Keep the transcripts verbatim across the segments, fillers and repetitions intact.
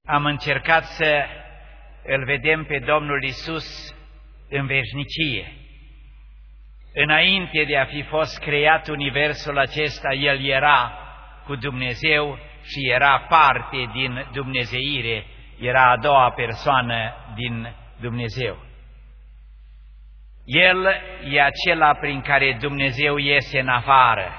Am încercat să îl vedem pe Domnul Iisus în veșnicie. Înainte de a fi fost creat universul acesta, El era cu Dumnezeu și era parte din dumnezeire, era a doua persoană din Dumnezeu. El e acela prin care Dumnezeu iese în afară.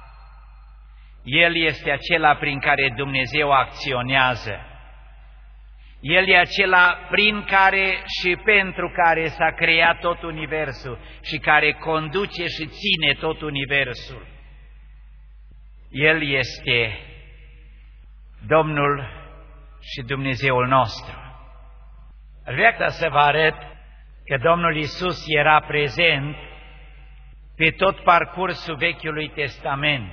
El este acela prin care Dumnezeu acționează. El e acela prin care și pentru care s-a creat tot universul și care conduce și ține tot universul. El este Domnul și Dumnezeul nostru. Aș vrea să vă arăt că Domnul Iisus era prezent pe tot parcursul Vechiului Testament.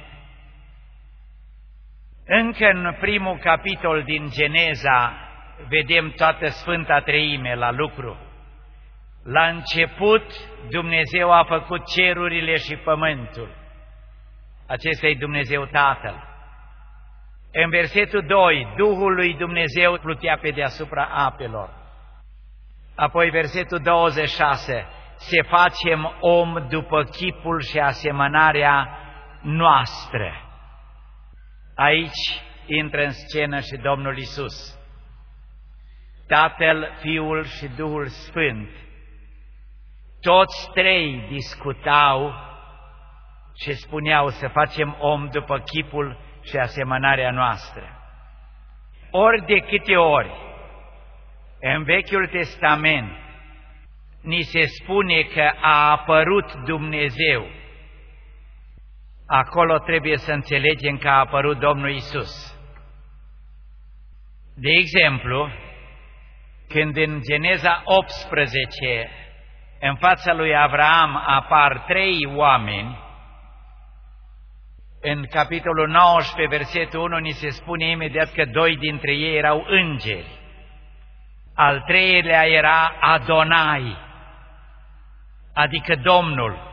Încă în primul capitol din Geneza vedem toată Sfânta Treime la lucru. La început Dumnezeu a făcut cerurile și pământul. Acesta e Dumnezeu Tatăl. În versetul doi, Duhul lui Dumnezeu plutea pe deasupra apelor. Apoi versetul douăzeci și șase, se facem om după chipul și asemănarea noastră. Aici intră în scenă și Domnul Iisus. Tatăl, Fiul și Duhul Sfânt. Toți trei discutau și spuneau să facem om după chipul și asemănarea noastră. Ori de câte ori în Vechiul Testament ni se spune că a apărut Dumnezeu, acolo trebuie să înțelegem că a apărut Domnul Iisus. De exemplu, când în Geneza optsprezece, în fața lui Avraam apar trei oameni, în capitolul nouăsprezece, versetul unu, ni se spune imediat că doi dintre ei erau îngeri. Al treilea era Adonai, adică Domnul.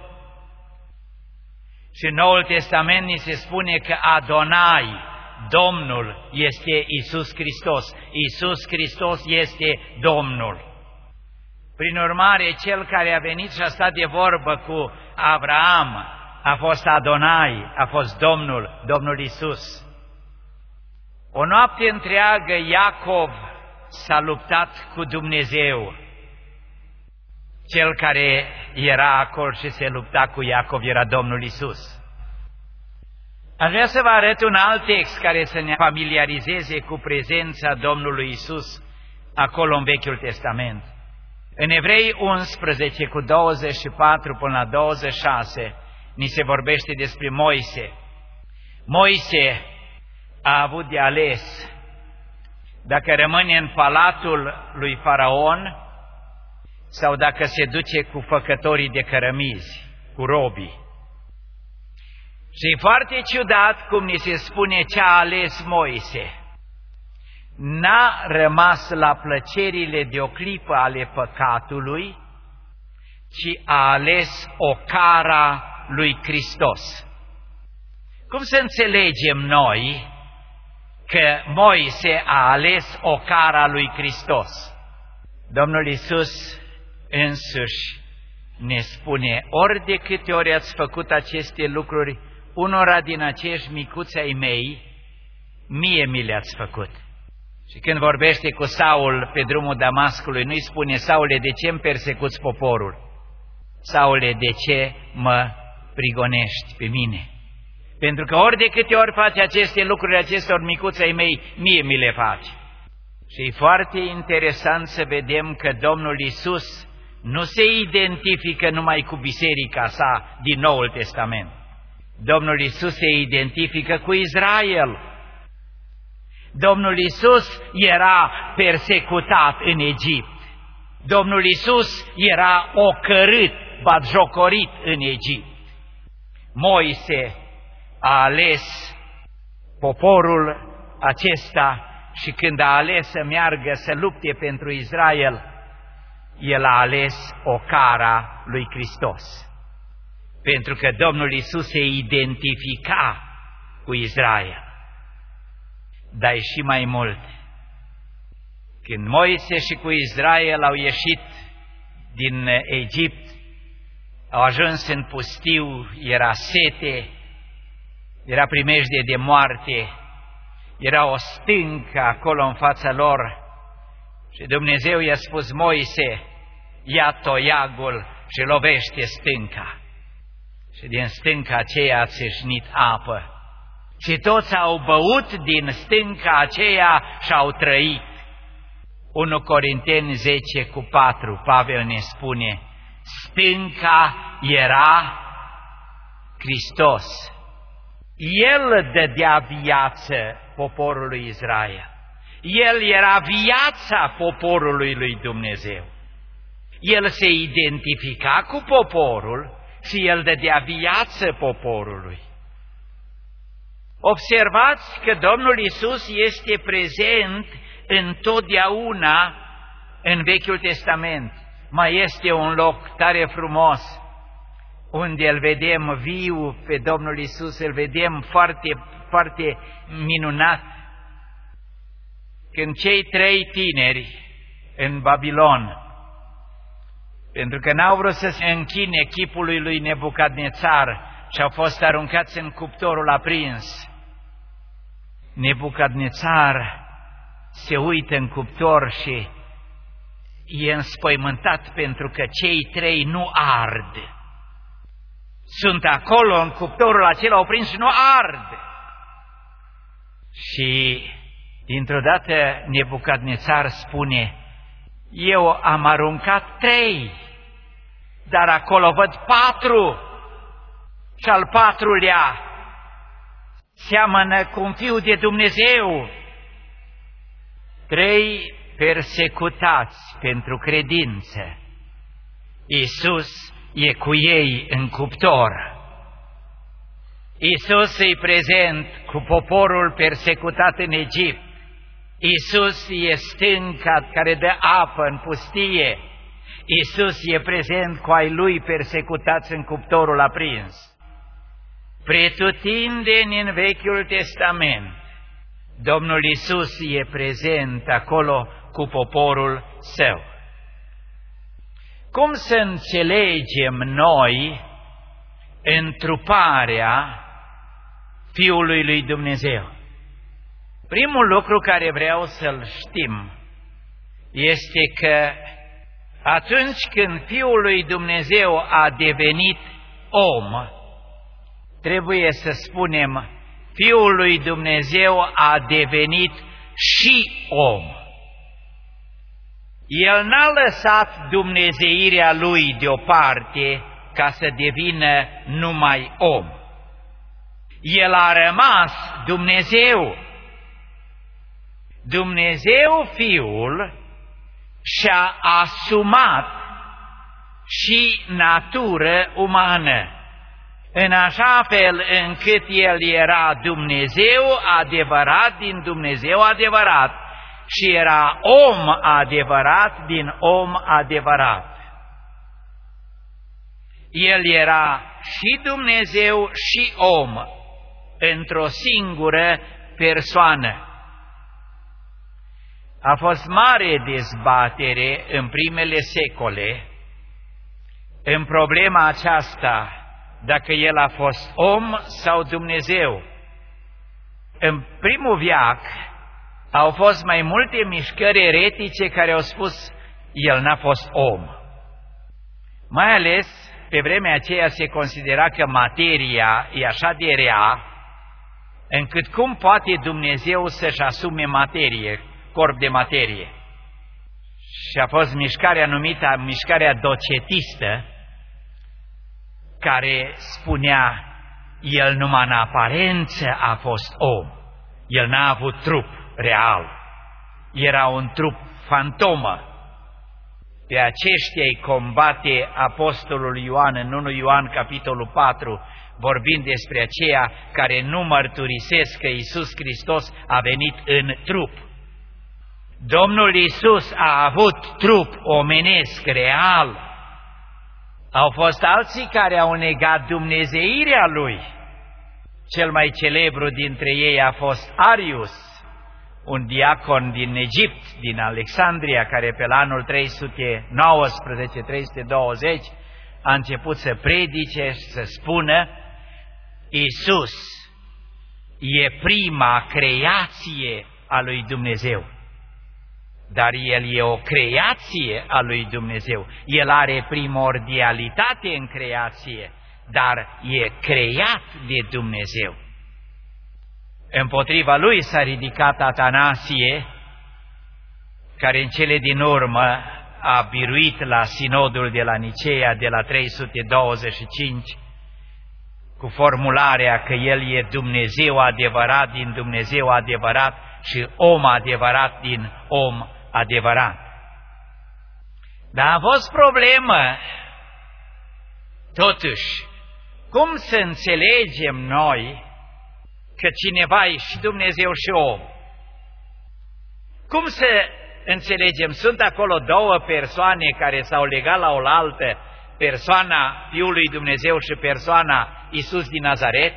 Și în Noul Testament ni se spune că Adonai, Domnul, este Iisus Hristos. Iisus Hristos este Domnul. Prin urmare, cel care a venit și a stat de vorbă cu Avraam a fost Adonai, a fost Domnul, Domnul Iisus. O noapte întreagă Iacov s-a luptat cu Dumnezeu. Cel care era acolo și se lupta cu Iacov era Domnul Iisus. Aș vrea să vă arăt un alt text care să ne familiarizeze cu prezența Domnului Iisus acolo în Vechiul Testament. În Evrei unsprezece cu douăzeci și patru până la douăzeci și șase ni se vorbește despre Moise. Moise a avut de ales dacă rămâne în palatul lui Faraon sau dacă se duce cu făcătorii de cărămizi, cu robii. Și e foarte ciudat cum ni se spune ce a ales Moise. N-a rămas la plăcerile de o clipă ale păcatului, ci a ales ocara lui Hristos. Cum să înțelegem noi că Moise a ales ocara lui Hristos? Domnul Iisus însuși ne spune, ori de câte ori ați făcut aceste lucruri unora din acești micuți ai mei, mie mi le-ați făcut. Și când vorbește cu Saul pe drumul Damascului, nu-i spune, Saule, de ce îmi persecuți poporul? Saule, de ce mă prigonești pe mine? Pentru că ori de câte ori faci aceste lucruri acestor micuți ai mei, mie mi le faci. Și e foarte interesant să vedem că Domnul Iisus nu se identifică numai cu biserica sa din Noul Testament. Domnul Iisus se identifică cu Israel. Domnul Iisus era persecutat în Egipt. Domnul Iisus era ocărât, batjocorit în Egipt. Moise a ales poporul acesta și când a ales să meargă să lupte pentru Israel, el a ales ocara lui Hristos. Pentru că Domnul Iisus se identifica cu Israel. Dar și mai mult, Când Moise și cu Israel au ieșit din Egipt, au ajuns în pustiu, era sete, era primejdie de moarte, era o stâncă acolo în fața lor și Dumnezeu i-a spus: Moise, ia toiagul și lovește stânca. Și din stânca aceea a țâșnit apă. Și toți au băut din stânca aceea și au trăit. unu Corinteni zece cu patru, Pavel ne spune: stânca era Hristos. El dădea viață poporului Israel. El era viața poporului lui Dumnezeu. El se identifica cu poporul și el dădea viață poporului. Observați că Domnul Iisus este prezent întotdeauna în Vechiul Testament. Mai este un loc tare frumos unde îl vedem viu pe Domnul Iisus, îl vedem foarte, foarte minunat. Când cei trei tineri în Babilon, pentru că n-au vrut să se închine chipului lui Nebucadnețar și au fost aruncați în cuptorul aprins, Nebucadnețar se uită în cuptor și e înspăimântat pentru că cei trei nu ard. Sunt acolo în cuptorul acela oprins și nu ard. Și dintr-o dată Nebucadnețar spune: eu am aruncat trei, dar acolo văd patru și al patrulea seamănă cu un fiu de Dumnezeu. Trei persecutați pentru credință. Iisus e cu ei în cuptor. Iisus e prezent cu poporul persecutat în Egipt. Iisus e stânca care dă apă în pustie. Iisus e prezent cu ai lui persecutați în cuptorul aprins. Pretutindeni în Vechiul Testament, Domnul Iisus e prezent acolo cu poporul său. Cum să înțelegem noi întruparea Fiului lui Dumnezeu? Primul lucru care vreau să-l știm este că atunci când Fiul lui Dumnezeu a devenit om, trebuie să spunem: Fiul lui Dumnezeu a devenit și om. El n-a lăsat dumnezeirea lui deoparte ca să devină numai om. El a rămas Dumnezeu. Dumnezeu Fiul și-a asumat și natură umană, în așa fel încât El era Dumnezeu adevărat din Dumnezeu adevărat și era om adevărat din om adevărat. El era și Dumnezeu și om într-o singură persoană. A fost mare dezbatere în primele secole în problema aceasta, dacă El a fost om sau Dumnezeu. În primul veac au fost mai multe mișcări eretice care au spus: El n-a fost om. Mai ales pe vremea aceea se considera că materia e așa de rea, încât cum poate Dumnezeu să-și asume materie, corp de materie? Și a fost mișcarea numită mișcarea docetistă, care spunea: El numai în aparență a fost om, El n-a avut trup real, era un trup fantomă. Pe aceștia îi combate apostolul Ioan în unu Ioan capitolul patru, vorbind despre aceia care nu mărturisesc că Iisus Hristos a venit în trup. Domnul Iisus a avut trup omenesc real. Au fost alții care au negat dumnezeirea Lui. Cel mai celebru dintre ei a fost Arius. un diacon din Egipt, din Alexandria, care pe la anul trei sute nouăsprezece trei sute douăzeci a început să predice și să spună: Iisus e prima creație a lui Dumnezeu, dar El e o creație a lui Dumnezeu. El are primordialitate în creație, dar e creat de Dumnezeu. Împotriva lui s-a ridicat Atanasie, care în cele din urmă a biruit la sinodul de la Niceea de la trei sute douăzeci și cinci cu formularea că El e Dumnezeu adevărat din Dumnezeu adevărat și om adevărat din om adevărat. Dar a fost problemă, totuși, cum să înțelegem noi că cineva e și Dumnezeu și om? Cum să înțelegem? Sunt acolo două persoane care s-au legat la oaltă, persoana Fiului Dumnezeu și persoana Iisus din Nazaret?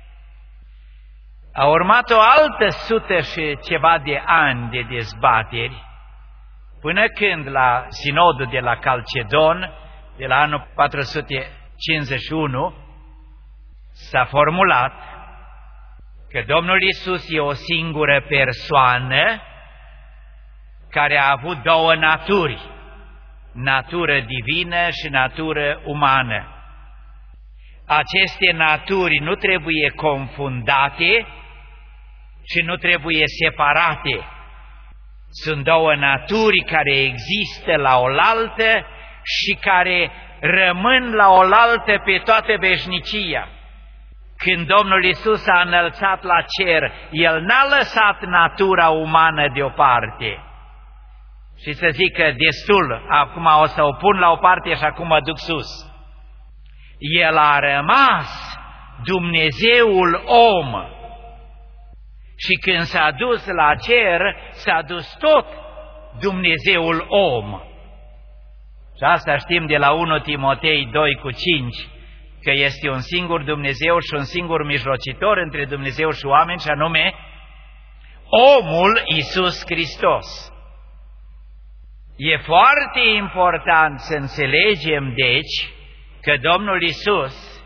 A urmat o altă sută și ceva de ani de dezbateri, până când la sinodul de la Calcedon, de la anul patru sute cincizeci și unu, s-a formulat că Domnul Iisus e o singură persoană care a avut două naturi, natură divină și natură umană. Aceste naturi nu trebuie confundate și nu trebuie separate. Sunt două naturi care există la oaltă și care rămân la oaltă pe toată veșnicia. Când Domnul Iisus a înălțat la cer, El n-a lăsat natura umană deoparte. Și să zică, destul, acum o să o pun la o parte și acum mă duc sus. El a rămas Dumnezeul om. Și când s-a dus la cer, s-a dus tot Dumnezeul om. Și asta știm de la unu Timotei doi cu cinci, că este un singur Dumnezeu și un singur mijlocitor între Dumnezeu și oameni, și anume omul Iisus Hristos. E foarte important să înțelegem, deci, că Domnul Iisus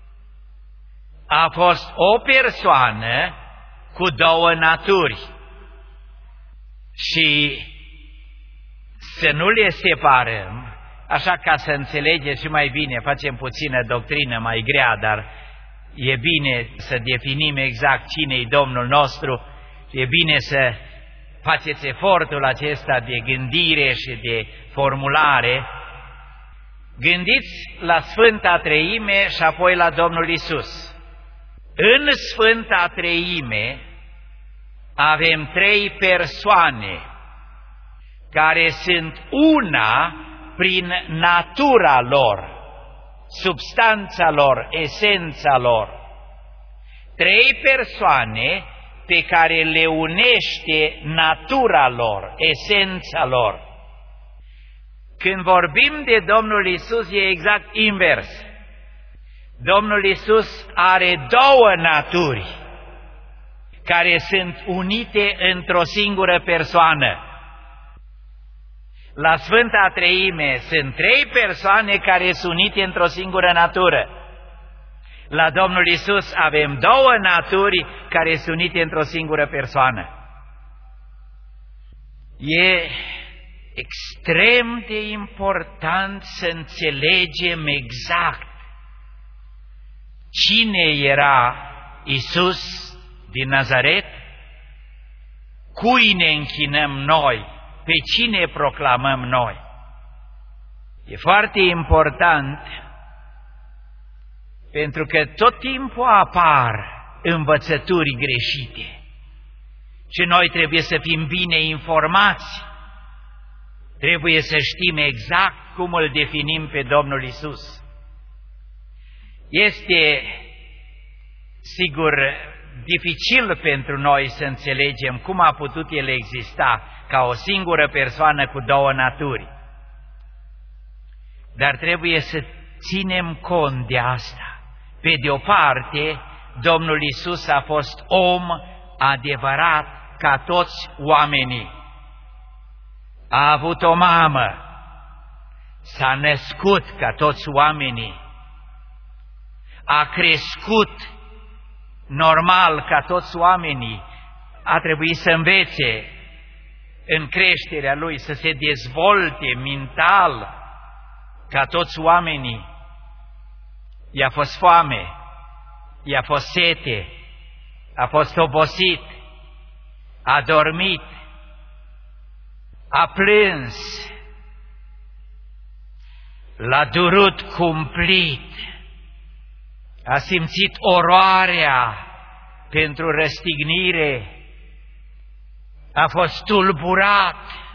a fost o persoană cu două naturi și să nu le separăm, așa ca să înțelegeți și mai bine, facem puțină doctrină mai grea, dar e bine să definim exact cine-i Domnul nostru, e bine să faceți efortul acesta de gândire și de formulare. Gândiți la Sfânta Treime și apoi la Domnul Iisus. În Sfânta Treime avem trei persoane care sunt una prin natura lor, substanța lor, esența lor. Trei persoane pe care le unește natura lor, esența lor. Când vorbim de Domnul Iisus, e exact invers. Domnul Iisus are două naturi care sunt unite într-o singură persoană. La Sfânta Treime sunt trei persoane care sunt unite într-o singură natură. La Domnul Iisus avem două naturi care sunt unite într-o singură persoană. E extrem de important să înțelegem exact cine era Iisus din Nazaret, cui ne închinăm noi, pe cine proclamăm noi. E foarte important, pentru că tot timpul apar învățături greșite și noi trebuie să fim bine informați. Trebuie să știm exact cum îl definim pe Domnul Iisus. Este, sigur, dificil pentru noi să înțelegem cum a putut El exista ca o singură persoană cu două naturi. Dar trebuie să ținem cont de asta. Pe de o parte, Domnul Iisus a fost om adevărat ca toți oamenii. A avut o mamă, s-a născut ca toți oamenii, a crescut normal ca toți oamenii, a trebuit să învețe în creșterea lui, să se dezvolte mental ca toți oamenii. I-a fost foame, i-a fost sete, a fost obosit, a dormit, a plâns, l-a durut cumplit, a simțit oroarea pentru răstignire, a fost tulburat.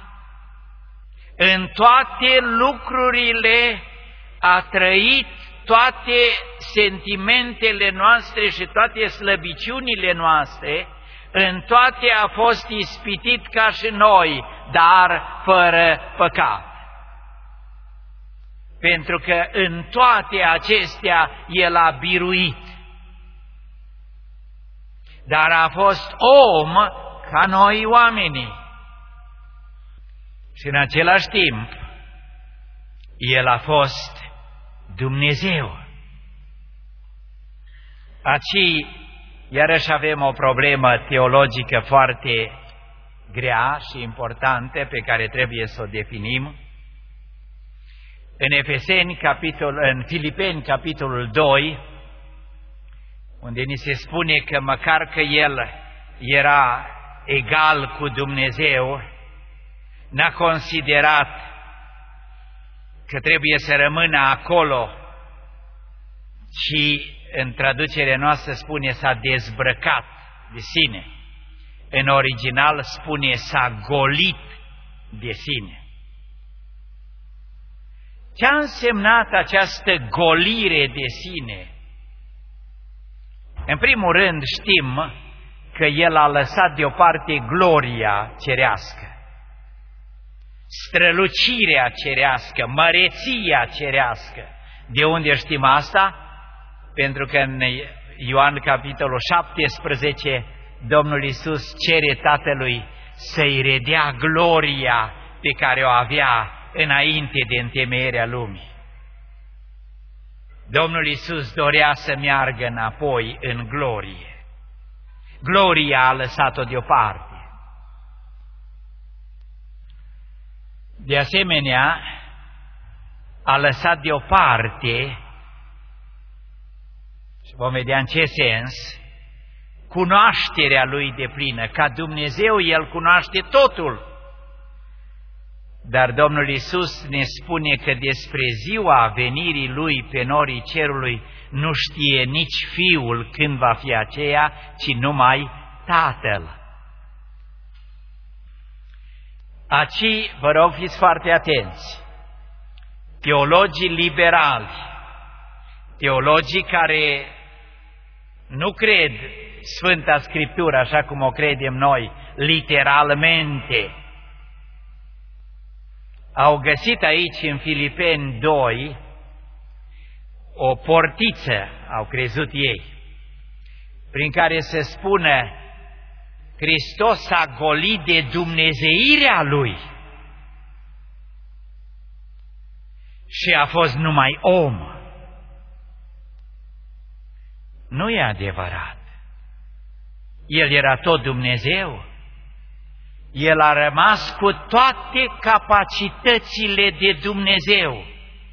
În toate lucrurile a trăit toate sentimentele noastre și toate slăbiciunile noastre, în toate a fost ispitit ca și noi, dar fără păcat. Pentru că în toate acestea El a biruit. Dar a fost om ca noi oamenii. Și în același timp, El a fost Dumnezeu. Aici, iarăși avem o problemă teologică foarte grea și importantă pe care trebuie să o definim. În Efeseni, capitol, în Filipeni, capitolul doi, unde ni se spune că măcar că El era egal cu Dumnezeu, n-a considerat că trebuie să rămână acolo, ci în traducerea noastră spune s-a dezbrăcat de sine. În original spune s-a golit de sine. Ce a însemnat această golire de sine? În primul rând știm că El a lăsat deoparte gloria cerească, strălucirea cerească, măreția cerească. De unde știm asta? Pentru că în Ioan capitolul șaptesprezece Domnul Iisus cere Tatălui să-i redea gloria pe care o avea înainte de întemeierea lumii. Domnul Iisus dorea să meargă înapoi în glorie. Gloria a lăsat-o deoparte. De asemenea, a lăsat deoparte, și vom vedea în ce sens, cunoașterea Lui deplină. Ca Dumnezeu, El cunoaște totul. Dar Domnul Iisus ne spune că despre ziua venirii Lui pe norii cerului nu știe nici Fiul când va fi aceea, ci numai Tatăl. Aici, vă rog, fiți foarte atenți. Teologii liberali, teologii care nu cred Sfânta Scriptură așa cum o credem noi, literalmente, au găsit aici în Filipeni doi o portiță, au crezut ei, prin care se spune Hristos a golit de dumnezeirea Lui și a fost numai om. Nu e adevărat. El era tot Dumnezeu. El a rămas cu toate capacitățile de Dumnezeu.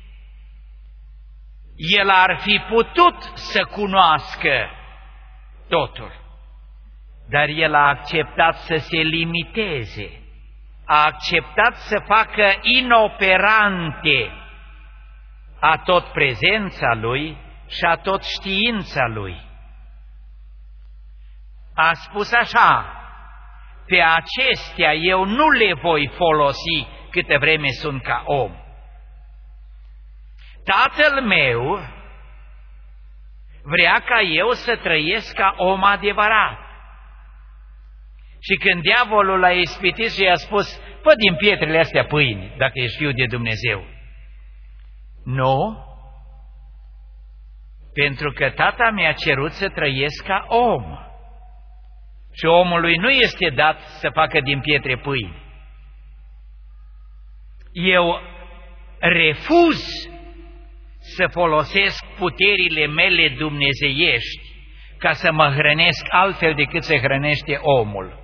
El ar fi putut să cunoască totul, dar El a acceptat să se limiteze, a acceptat să facă inoperante a tot prezența Lui și a tot știința Lui. A spus așa: pe acestea eu nu le voi folosi câtă vreme sunt ca om. Tatăl meu vrea ca eu să trăiesc ca om adevărat. Și când diavolul l-a ispitit și i-a spus: fă din pietrele astea pâini, dacă ești Fiul de Dumnezeu. Nu, pentru că tata mi-a cerut să trăiesc ca om. Și omului nu este dat să facă din pietre pâini. Eu refuz să folosesc puterile mele dumnezeiești ca să mă hrănesc altfel decât se hrănește omul.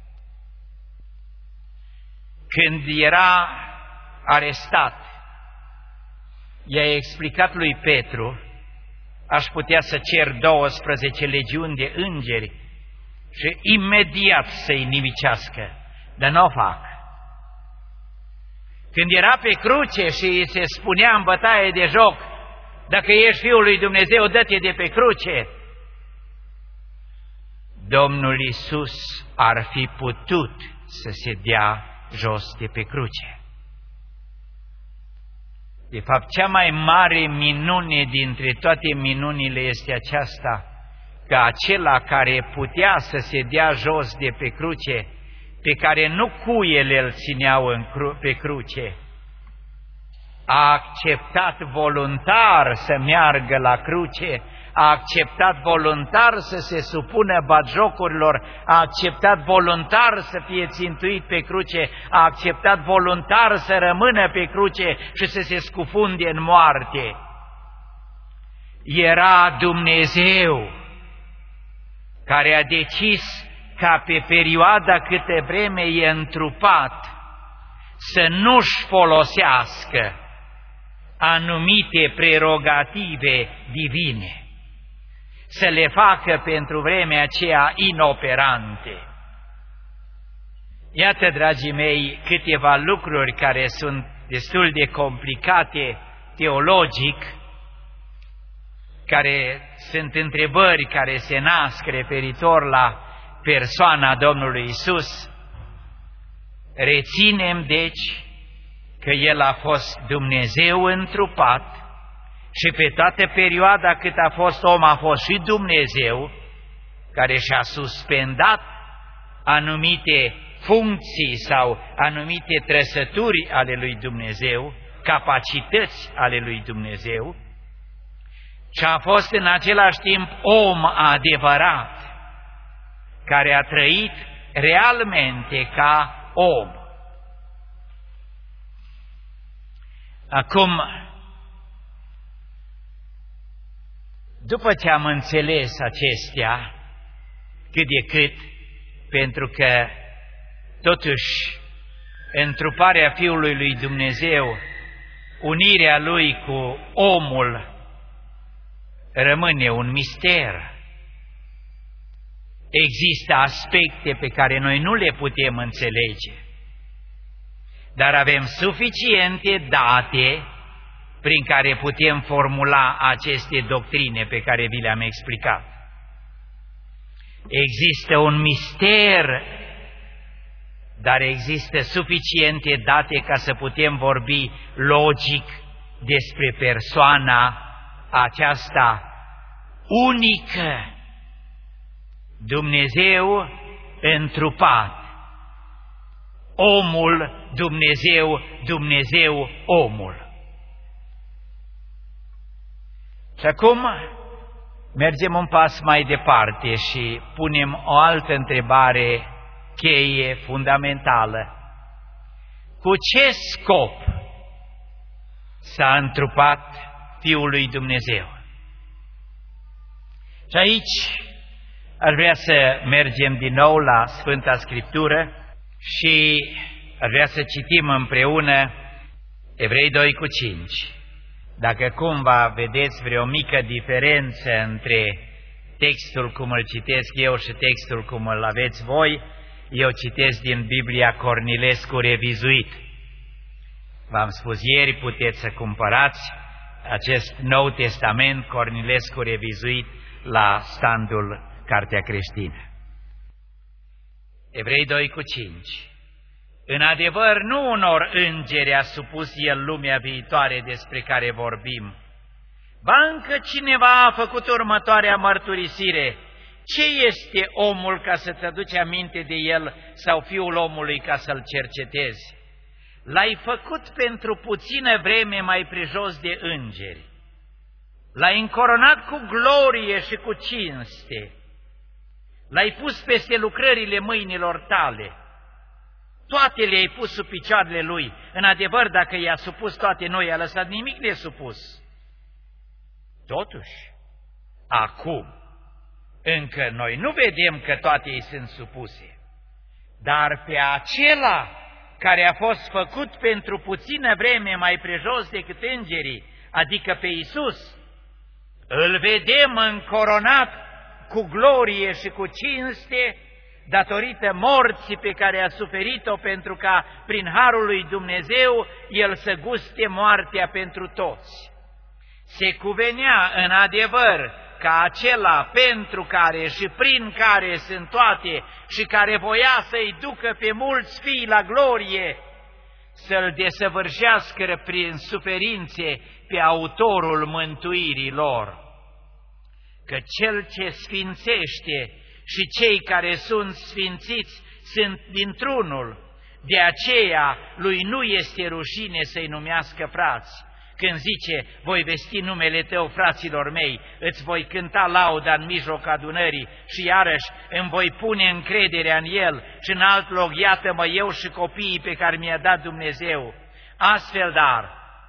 Când era arestat, i-a explicat lui Petru: aș putea să cer douăsprezece legiuni de îngeri și imediat să-i nimicească, dar nu o fac. Când era pe cruce și îi se spunea în bătaie de joc: dacă ești Fiul lui Dumnezeu, dă-te de pe cruce, Domnul Iisus ar fi putut să se dea jos de pe cruce. De fapt, cea mai mare minune dintre toate minunile este aceasta, că acela care putea să se dea jos de pe cruce, pe care nu cuiele îl țineau în cru pe cruce, a acceptat voluntar să meargă la cruce, a acceptat voluntar să se supună batjocurilor, a acceptat voluntar să fie țintuit pe cruce, a acceptat voluntar să rămână pe cruce și să se scufunde în moarte. Era Dumnezeu care a decis ca pe perioada câte vreme e întrupat să nu-și folosească anumite prerogative divine, să le facă pentru vremea aceea inoperante. Iată, dragii mei, câteva lucruri care sunt destul de complicate teologic, care sunt întrebări care se nasc referitor la persoana Domnului Iisus. Reținem, deci, că El a fost Dumnezeu întrupat și pe toată perioada cât a fost om a fost și Dumnezeu, care și-a suspendat anumite funcții sau anumite trăsături ale lui Dumnezeu, capacități ale lui Dumnezeu, și a fost în același timp om adevărat, care a trăit realmente ca om. Acum, după ce am înțeles acestea, cât de cât, pentru că totuși întruparea Fiului lui Dumnezeu, unirea Lui cu omul, rămâne un mister. Există aspecte pe care noi nu le putem înțelege, dar avem suficiente date prin care putem formula aceste doctrine pe care vi le-am explicat. Există un mister, dar există suficiente date ca să putem vorbi logic despre persoana aceasta unică, Dumnezeu întrupat, omul Dumnezeu, Dumnezeu omul. Și acum mergem un pas mai departe și punem o altă întrebare cheie, fundamentală. Cu ce scop s-a întrupat Fiul lui Dumnezeu? Și aici aș vrea să mergem din nou la Sfânta Scriptură și aș vrea să citim împreună Evrei doi cu cinci. Dacă cumva vedeți vreo mică diferență între textul cum îl citesc eu și textul cum îl aveți voi, eu citesc din Biblia Cornilescu revizuit. V-am spus ieri, puteți să cumpărați acest Nou Testament Cornilescu revizuit la standul Cartea Creștină. Evrei doi cu cinci. În adevăr, nu unor îngeri a supus El lumea viitoare despre care vorbim, ba încă cineva a făcut următoarea mărturisire: ce este omul ca să-ți aduci aminte de el, sau fiul omului ca să-l cercetezi? L-ai făcut pentru puțină vreme mai prejos de îngeri, l-ai încoronat cu glorie și cu cinste, L-ai pus peste lucrările mâinilor tale. Toate le-ai pus sub picioarele Lui. În adevăr, dacă i-a supus toate, nu i-a lăsat nimic nesupus. Totuși, acum, încă noi nu vedem că toate ei sunt supuse, dar pe acela care a fost făcut pentru puțină vreme mai prejos decât îngerii, adică pe Iisus, îl vedem încoronat cu glorie și cu cinste, datorită morții pe care a suferit-o, pentru ca, prin harul lui Dumnezeu, El să guste moartea pentru toți. Se cuvenea în adevăr ca acela pentru care și prin care sunt toate și care voia să-i ducă pe mulți fii la glorie, să-L desăvârșească prin suferințe pe autorul mântuirii lor. Că Cel ce sfințește și cei care sunt sfințiți sunt dintr-unul, de aceea Lui nu este rușine să-i numească frați. Când zice, voi vesti numele Tău, fraților mei, îți voi cânta lauda în mijloc adunării și iarăși îmi voi pune încrederea în El și în alt loc, iată-mă eu și copiii pe care mi-a dat Dumnezeu. Astfel, dar,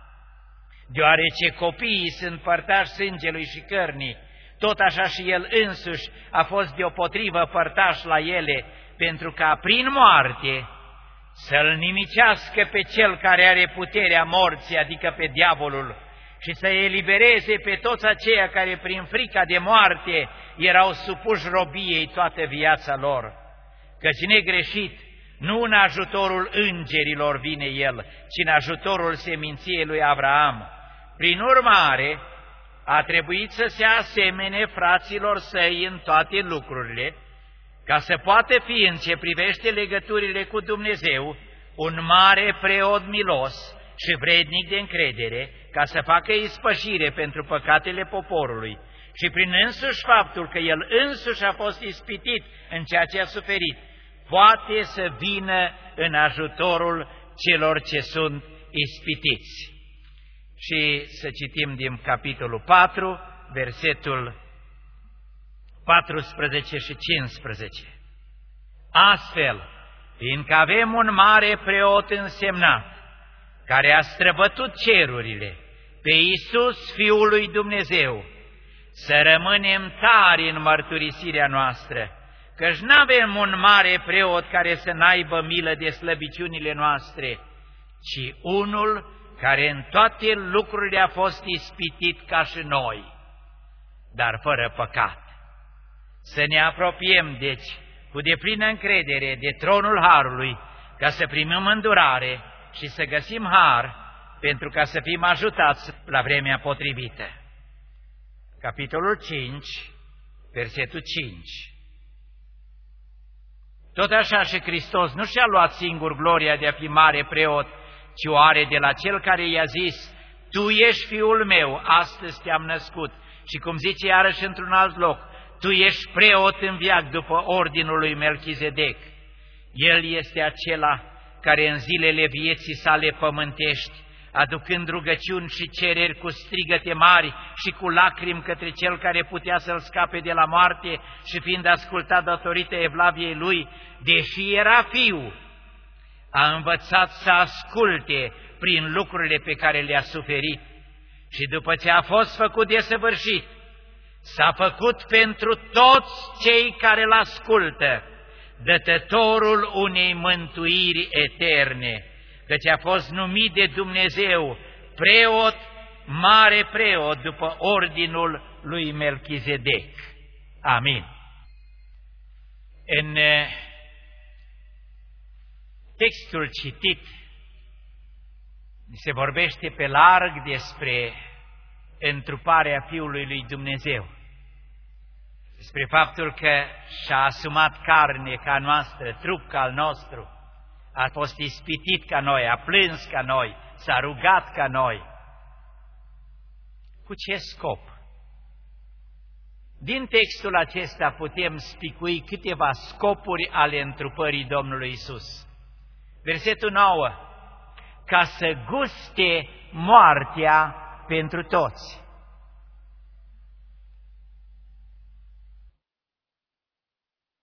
deoarece copiii sunt părtași sângelui și cărnii, tot așa și El însuși a fost deopotrivă părtaș la ele, pentru ca prin moarte să-l nimicească pe cel care are puterea morții, adică pe diavolul, și să elibereze pe toți aceia care prin frica de moarte erau supuși robiei toată viața lor. Căci negreșit, nu în ajutorul îngerilor vine El, ci în ajutorul seminției lui Avraam. Prin urmare, a trebuit să se asemene fraților săi în toate lucrurile, ca să poată fi, în ce privește legăturile cu Dumnezeu, un mare preot milos și vrednic de încredere, ca să facă ispășire pentru păcatele poporului, și prin însuși faptul că El însuși a fost ispitit în ceea ce a suferit, poate să vină în ajutorul celor ce sunt ispitiți. Și să citim din capitolul patru, versetul paisprezece și cincisprezece. Astfel, fiindcă avem un mare preot însemnat, care a străbătut cerurile, pe Iisus, Fiul lui Dumnezeu, să rămânem tari în mărturisirea noastră, căci n-avem un mare preot care să n-aibă milă de slăbiciunile noastre, ci unul care în toate lucrurile a fost ispitit ca și noi, dar fără păcat. Să ne apropiem, deci, cu deplină încredere de tronul Harului, ca să primim îndurare și să găsim har, pentru ca să fim ajutați la vremea potrivită. Capitolul cinci, versetul cinci. Tot așa și Hristos nu și-a luat singur gloria de a fi mare preot, ci o are de la Cel care i-a zis, Tu ești Fiul meu, astăzi te-am născut. Și cum zice iarăși într-un alt loc, Tu ești preot în veac după ordinul lui Melchizedec. El este acela care în zilele vieții sale pământești, aducând rugăciuni și cereri cu strigăte mari și cu lacrimi către Cel care putea să-l scape de la moarte și fiind ascultat datorită evlaviei lui, deși era fiu, a învățat să asculte prin lucrurile pe care le-a suferit și după ce a fost făcut desăvârșit, s-a făcut pentru toți cei care l-ascultă, dătătorul unei mântuiri eterne, căci a fost numit de Dumnezeu preot, mare preot, după ordinul lui Melchizedec. Amin. În textul citit se vorbește pe larg despre întruparea Fiului lui Dumnezeu, despre faptul că și-a asumat carne ca noastră, trup ca al nostru, a fost ispitit ca noi, a plâns ca noi, s-a rugat ca noi. Cu ce scop? Din textul acesta putem spicui câteva scopuri ale întrupării Domnului Isus. Versetul nouă, ca să guste moartea pentru toți.